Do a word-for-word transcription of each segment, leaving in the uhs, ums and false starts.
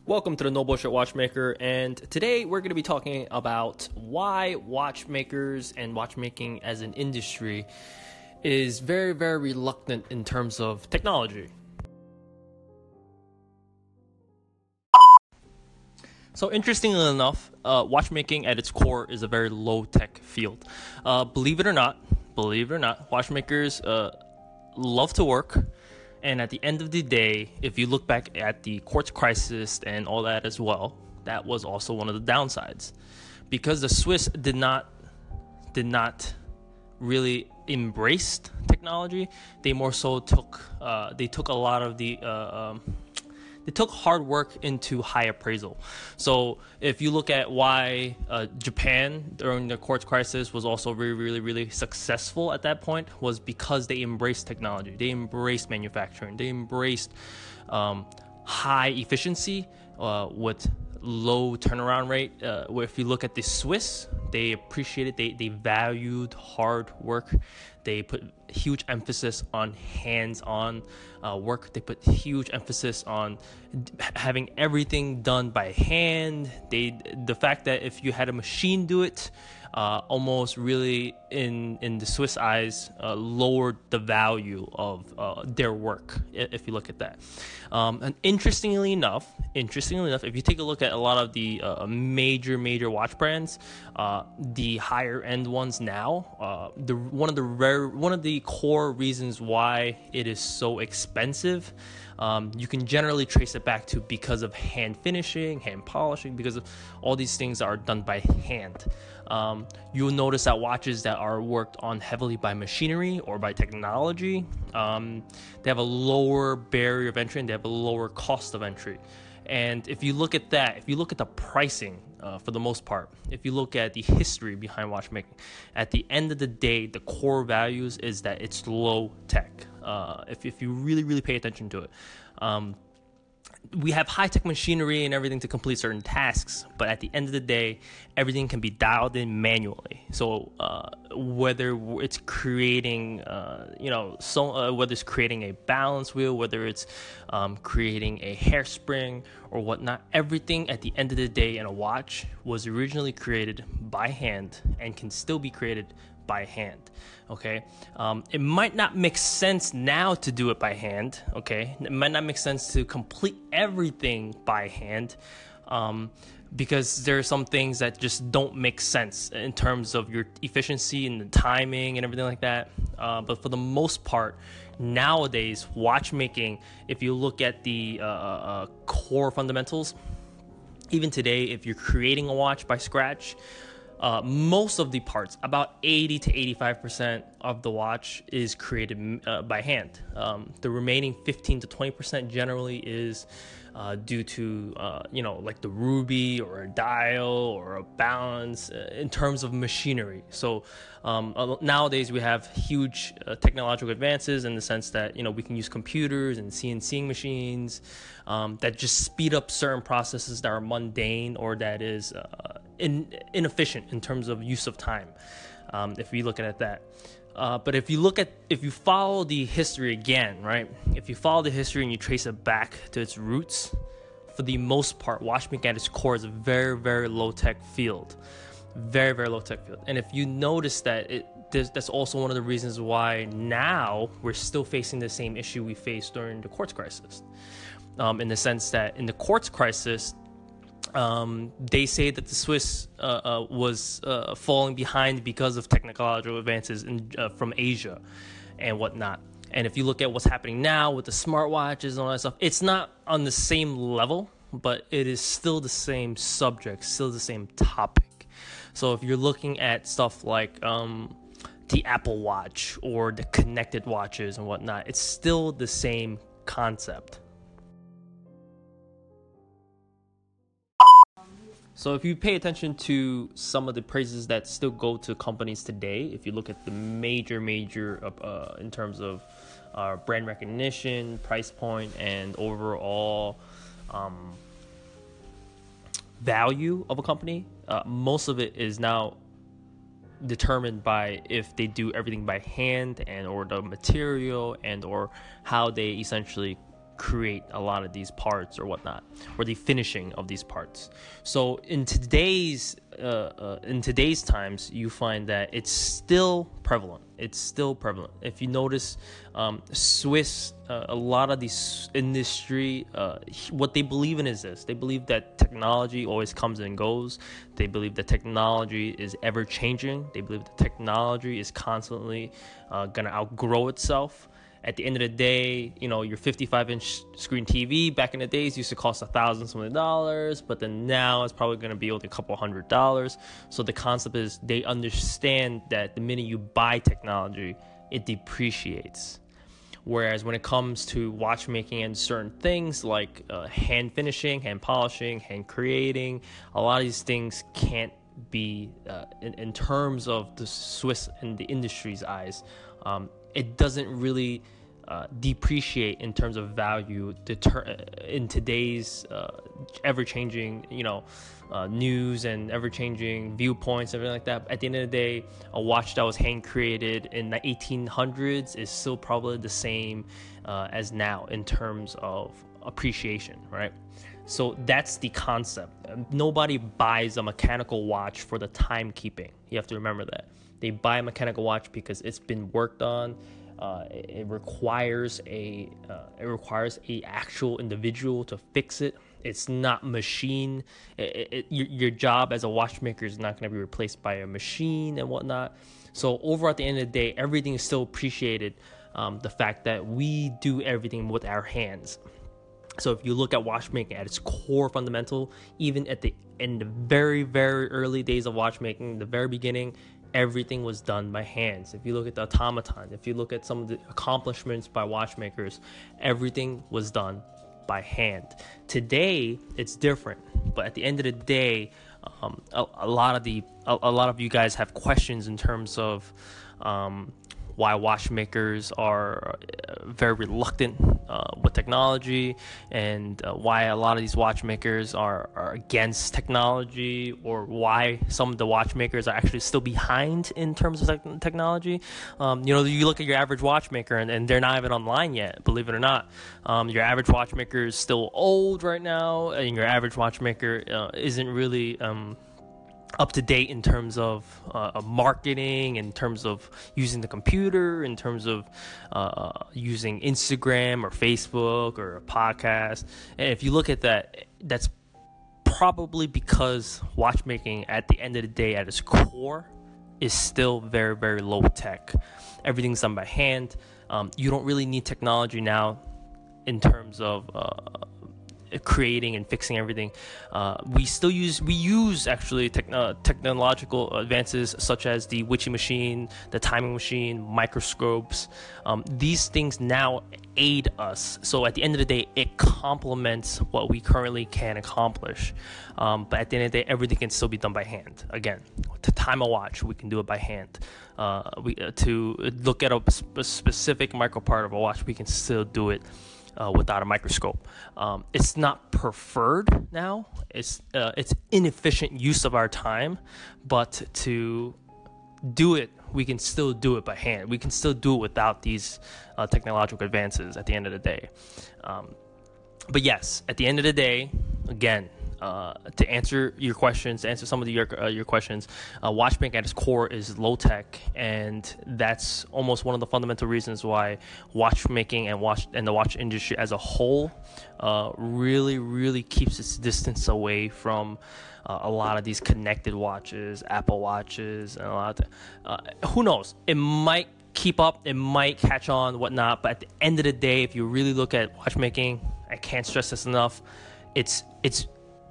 Welcome to the No Bullshit Watchmaker, and today we're going to be talking about why watchmakers and watchmaking as an industry is very, very reluctant in terms of technology. So interestingly enough, uh, watchmaking at its core is a very low-tech field. Uh, believe it or not, believe it or not, watchmakers uh, love to work. And at the end of the day, if you look back at the quartz crisis and all that as well, that was also one of the downsides, because the Swiss did not did not really embrace technology. They more so took uh, they took a lot of the uh, um, they took hard work into high appraisal. So if you look at why uh, Japan during the quartz crisis was also really, really, really successful at that point, was because they embraced technology. They embraced manufacturing. They embraced um, high efficiency uh, with low turnaround rate. Uh, where if you look at the Swiss, they appreciated, they, they valued hard work. They put huge emphasis on hands-on uh, work. They put huge emphasis on d- having everything done by hand. They, the fact that if you had a machine do it, uh, almost really in in the Swiss eyes uh, lowered the value of uh, their work. If you look at that, um, and interestingly enough, interestingly enough, if you take a look at a lot of the uh, major major watch brands, uh, the higher end ones now, uh, the one of the rare one of the core reasons why it is so expensive, um, you can generally trace it back to because of hand finishing, hand polishing, because of all these things are done by hand. Um, you'll notice that watches that are worked on heavily by machinery or by technology, um, they have a lower barrier of entry and they have a lower cost of entry. And if you look at that, if you look at the pricing, uh, for the most part, if you look at the history behind watchmaking, at the end of the day, the core values is that it's low tech. Uh, if, if you really, really pay attention to it. Um, we have high-tech machinery and everything to complete certain tasks, but at the end of the day, everything can be dialed in manually. So uh, whether it's creating, uh, you know, so uh, whether it's creating a balance wheel, whether it's um, creating a hairspring or whatnot, everything at the end of the day in a watch was originally created by hand and can still be created by hand. Okay, um, it might not make sense now to do it by hand. Okay, it might not make sense to complete everything by hand, um, because there are some things that just don't make sense in terms of your efficiency and the timing and everything like that. Uh, but for the most part, nowadays, watchmaking, if you look at the uh, uh, core fundamentals, even today, if you're creating a watch by scratch, Uh, most of the parts, about eighty to eighty-five percent of the watch is created uh, by hand. Um, the remaining fifteen to twenty percent generally is uh, due to, uh, you know, like the ruby or a dial or a balance uh, in terms of machinery. So um, uh, nowadays we have huge uh, technological advances in the sense that, you know, we can use computers and C N C machines um, that just speed up certain processes that are mundane or that is uh, in, inefficient in terms of use of time, um, if we look at that. Uh, but if you look at, if you follow the history again, right? If you follow the history and you trace it back to its roots, for the most part, watchmaking at its core is a very, very low-tech field. Very, very low-tech field. And if you notice that, it that's also one of the reasons why now we're still facing the same issue we faced during the quartz crisis. Um, in the sense that in the quartz crisis, Um, they say that the Swiss uh, uh, was uh, falling behind because of technological advances in, uh, from Asia and whatnot. And if you look at what's happening now with the smartwatches and all that stuff, it's not on the same level, but it is still the same subject, still the same topic. So if you're looking at stuff like um, the Apple Watch or the connected watches and whatnot, it's still the same concept. So if you pay attention to some of the praises that still go to companies today, if you look at the major, major uh, in terms of uh, brand recognition, price point, and overall um, value of a company, uh, most of it is now determined by if they do everything by hand and or the material and or how they essentially create a lot of these parts or whatnot, or the finishing of these parts. So in today's uh, uh, in today's times, you find that it's still prevalent. It's still prevalent. If you notice, um, Swiss, uh, a lot of these industry, uh, what they believe in is this: they believe that technology always comes and goes. They believe that technology is ever changing. They believe that technology is constantly uh, gonna outgrow itself. At the end of the day, you know, your fifty-five inch screen T V back in the days used to cost a thousand something dollars, but then now it's probably going to be only a couple hundred dollars. So the concept is they understand that the minute you buy technology, it depreciates. Whereas when it comes to watchmaking and certain things like uh, hand finishing, hand polishing, hand creating, a lot of these things can't be, uh, in, in terms of the Swiss and the industry's eyes, um, it doesn't really uh, depreciate in terms of value deter- in today's uh, ever-changing, you know, uh, news and ever-changing viewpoints, everything like that. At the end of the day, a watch that was hand-created in the eighteen hundreds is still probably the same uh, as now in terms of appreciation, right? So that's the concept. Nobody buys a mechanical watch for the timekeeping. You have to remember that. They buy a mechanical watch because it's been worked on. Uh, it, it requires a uh, it requires a actual individual to fix it. It's not machine. It, it, your, your job as a watchmaker is not going to be replaced by a machine and whatnot. So over at the end of the day, everything is still appreciated. Um, the fact that we do everything with our hands. So if you look at watchmaking at its core fundamental, even at the in the very very early days of watchmaking, the very beginning, everything was done by hands. If you look at the automaton, if you look at some of the accomplishments by watchmakers, everything was done by hand. Today, it's different. But at the end of the day, um, a, a lot of the a, a lot of you guys have questions in terms of um, why watchmakers are very reluctant uh, with technology, and uh, why a lot of these watchmakers are, are against technology, or why some of the watchmakers are actually still behind in terms of te- technology. Um, you know, you look at your average watchmaker, and, and they're not even online yet, believe it or not. Um, your average watchmaker is still old right now, and your average watchmaker uh, isn't really Um, up to date in terms of uh, marketing, in terms of using the computer, in terms of uh, using Instagram or Facebook or a podcast. And if you look at that, that's probably because watchmaking at the end of the day, at its core, is still very, very low tech. Everything's done by hand. Um, you don't really need technology now in terms of uh, creating and fixing everything. Uh, we still use we use actually techno- technological advances such as the witching machine, the timing machine, microscopes. Um, these things now aid us. So at the end of the day, it complements what we currently can accomplish. Um, but at the end of the day, everything can still be done by hand. Again, to time a watch, we can do it by hand. Uh, we uh, to look at a, sp- a specific micro part of a watch, we can still do it Uh, without a microscope. Um, it's not preferred now. It's uh, it's inefficient use of our time, but to do it, we can still do it by hand. We can still do it without these uh, technological advances at the end of the day. Um, but yes, at the end of the day, again, Uh, to answer your questions, to answer some of the, your uh, your questions, uh, watchmaking at its core is low tech, and that's almost one of the fundamental reasons why watchmaking and watch and the watch industry as a whole uh, really, really keeps its distance away from uh, a lot of these connected watches, Apple watches, and a lot of th- uh, who knows? It might keep up, it might catch on, whatnot. But at the end of the day, if you really look at watchmaking, I can't stress this enough. It's it's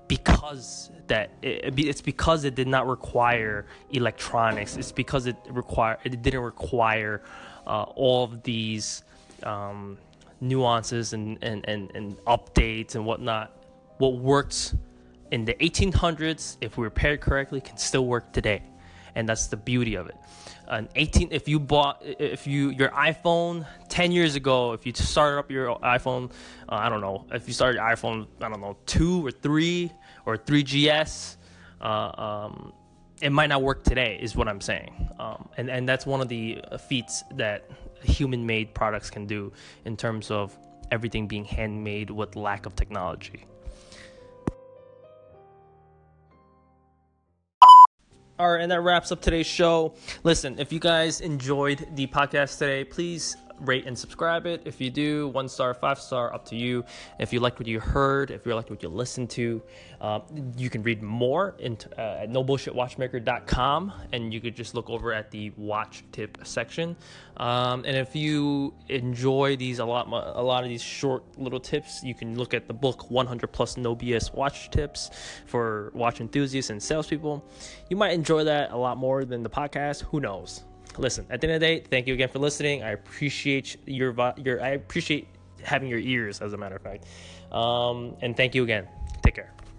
because that it, it's because it did not require electronics. It's because it require it didn't require uh, all of these um, nuances and, and, and, and updates and whatnot. What worked in the eighteen hundreds, if we repaired correctly, can still work today, and that's the beauty of it. An eighteen, if you bought, if you your iPhone ten years ago, if you started up your iPhone, uh, I don't know, if you started your iPhone, I don't know, two or three or three G S, uh, um, it might not work today, is what I'm saying. Um, and and that's one of the feats that human-made products can do in terms of everything being handmade with lack of technology. All right, and that wraps up today's show. Listen, if you guys enjoyed the podcast today, please rate and subscribe it. If you do, one star, five star, up to you. If you liked what you heard, if you liked what you listened to, uh, you can read more into, uh, at no bullshit watchmaker dot com, and you could just look over at the watch tip section. Um, and if you enjoy these a lot, a lot of these short little tips, you can look at the book one hundred plus No B S Watch Tips for watch enthusiasts and salespeople. You might enjoy that a lot more than the podcast. Who knows? Listen, at the end of the day, thank you again for listening. I appreciate your your I appreciate having your ears, as a matter of fact. Um, and thank you again. Take care.